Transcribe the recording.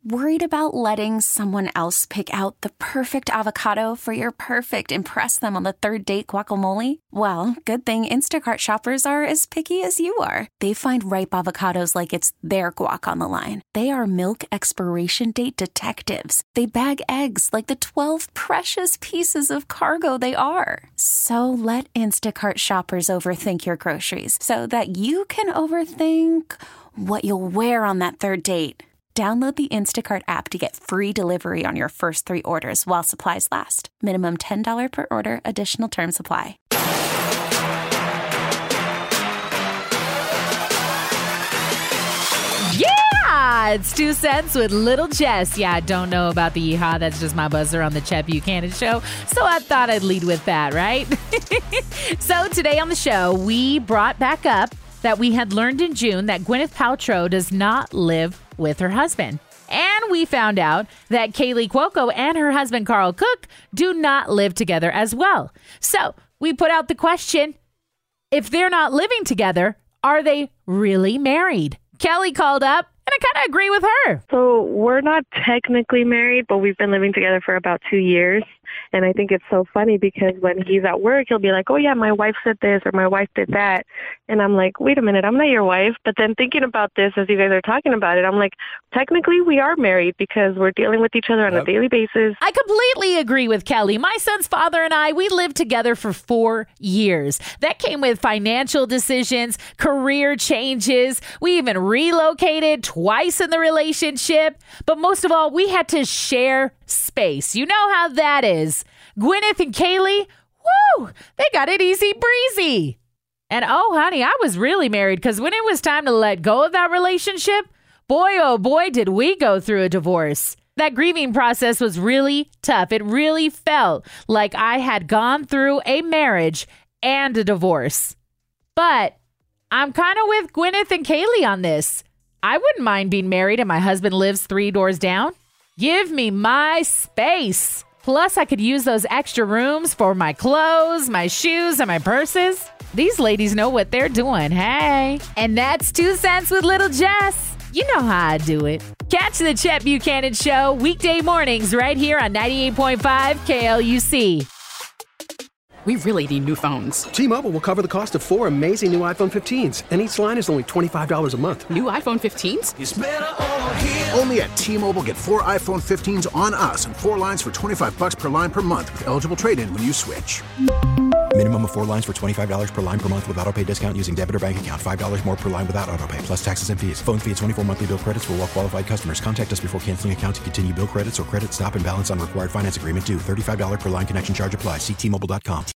Worried about letting someone else pick out the perfect avocado for your perfect impress them on the third date guacamole? Well, good thing Instacart shoppers are as picky as you are. They find ripe avocados like it's their guac on the line. They are milk expiration date detectives. They bag eggs like the 12 precious pieces of cargo they are. So let Instacart shoppers overthink your groceries so that you can overthink what you'll wear on that third date. Download the Instacart app to get free delivery on your first 3 orders while supplies last. Minimum $10 per order. Additional terms apply. Yeah! It's 2 Cents with Little Jess. Yeah, I don't know about the yeehaw. That's just my buzzer on the Chet Buchanan Show. So I thought I'd lead with that, right? So today on the show, we brought back up that we had learned in June that Gwyneth Paltrow does not live with her husband. And we found out that Kaylee Cuoco and her husband Carl Cook do not live together as well. So we put out the question, if they're not living together, are they really married? Kelly called up, and I kind of agree with her. So we're not technically married, but we've been living together for about 2 years. And I think it's so funny because when he's at work, he'll be like, oh, yeah, my wife said this or my wife did that. And I'm like, wait a minute, I'm not your wife. But then thinking about this as you guys are talking about it, I'm like, technically we are married because we're dealing with each other on a daily basis. I completely agree with Kelly. My son's father and I, we lived together for 4 years. That came with financial decisions, career changes. We even relocated twice in the relationship. But most of all, we had to share space. You know how that is. Gwyneth and Kaylee, woo, they got it easy breezy. And oh, honey, I was really married because when it was time to let go of that relationship, boy, oh boy, did we go through a divorce. That grieving process was really tough. It really felt like I had gone through a marriage and a divorce. But I'm kind of with Gwyneth and Kaylee on this. I wouldn't mind being married and my husband lives 3 doors down. Give me my space. Plus, I could use those extra rooms for my clothes, my shoes, and my purses. These ladies know what they're doing, hey. And that's 2 Cents with Little Jess. You know how I do it. Catch the Chet Buchanan Show weekday mornings right here on 98.5 KLUC. We really need new phones. T-Mobile will cover the cost of 4 amazing new iPhone 15s, and each line is only $25 a month. New iPhone 15s? It's better over here. Only at T-Mobile, get 4 iPhone 15s on us and 4 lines for $25 per line per month with eligible trade-in when you switch. Minimum of 4 lines for $25 per line per month with autopay discount using debit or bank account. $5 more per line without autopay, plus taxes and fees. Phone fee at 24 monthly bill credits for well-qualified customers. Contact us before canceling account to continue bill credits or credit stop and balance on required finance agreement due. $35 per line connection charge applies. See T-Mobile.com.